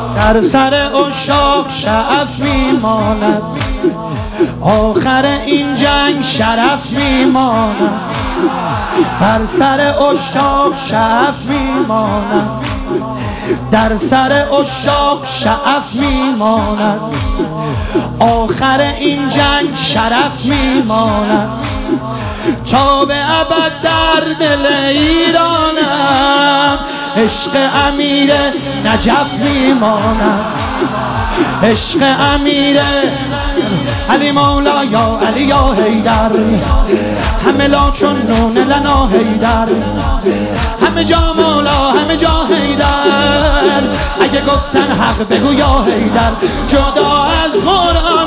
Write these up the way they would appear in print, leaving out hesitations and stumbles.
در سر عشاق شعف میماند، آخر این جنگ شرف میماند. بر سر عشاق شعف میماند، در سر عشاق شعف میماند، آخر این جنگ شرف میماند. تا به ابد در دل ایرانم عشق امیر نجف میماند، عشق امیر علی مولا یا علی یا حیدر. همه لا چون نون لنا حیدر، همه جا مولا همه جا حیدر. اگه گفتن حق بگو یا حیدر، جدا از قرآن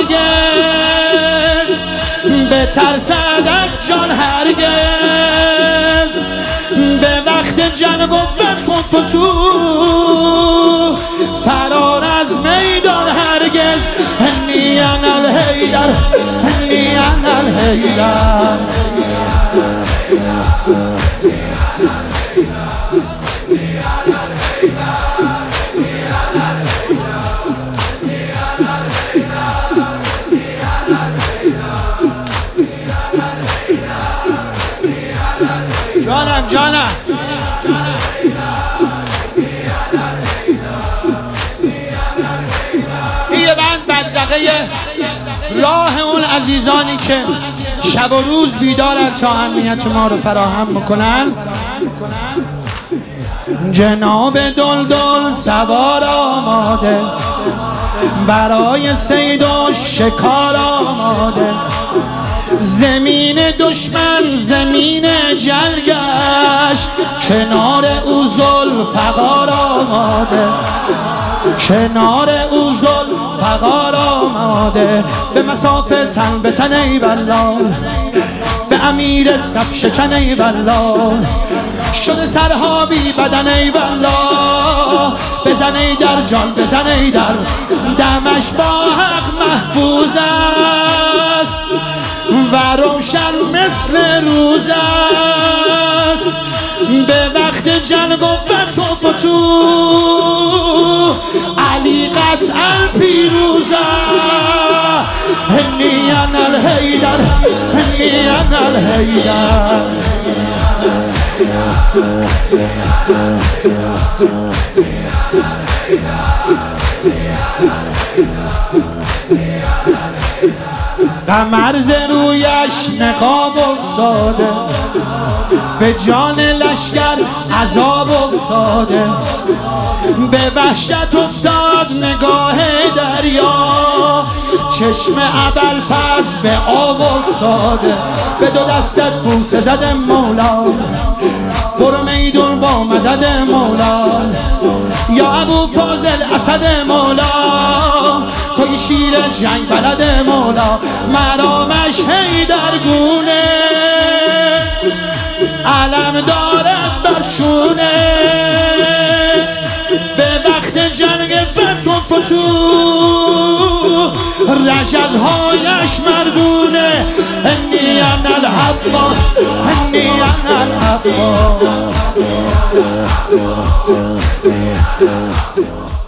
هرگز بترسد جان هرگز. به وقت جنگ و فتح و فتوح فرار از میدان هرگز. هنی انا الحیدر، هنی انا الحیدر. جانم جانم یه بند بدرقه راه اون عزیزانی که شب و روز بیدارن تا امنیت ما رو فراهم میکنن. جناب دلدل سوار آماده، برای صید و شکار آماده. زمین دشمن زمین جلگش، کنار او ذوالفقار آماده، کنار او ذوالفقار آماده. به مسافه تن به تن ای والله، به امیر صف شکن ای والله. شده سرها بی بدن ای والله، بزن ای در جان بزن ای در. دمش با حق محفوظ است و روشن مثل روز است. به وقت جنگ و فتح و فتوح علی قطعا پیروز است. هنی انا الحیدر، هنی انا الحیدر. قمر ز رویش نقاب افتاده، به جان لشکر عذاب افتاده. به وحشت افتاد نگاه دریا، چشم ابوالفضل به آب افتاده. به دو دستت بوسه زده مولا، برو میدون با مدد مولا. یا ابوالفضل اسد مولا، توی شیر جنگ بلد مولا. مرامش حیدرگونه، علم دارد بر شونه. به وقت جنگ فتح و فتوح رشدهایش مردونه. هنی انا العباس، هنی انا العباس.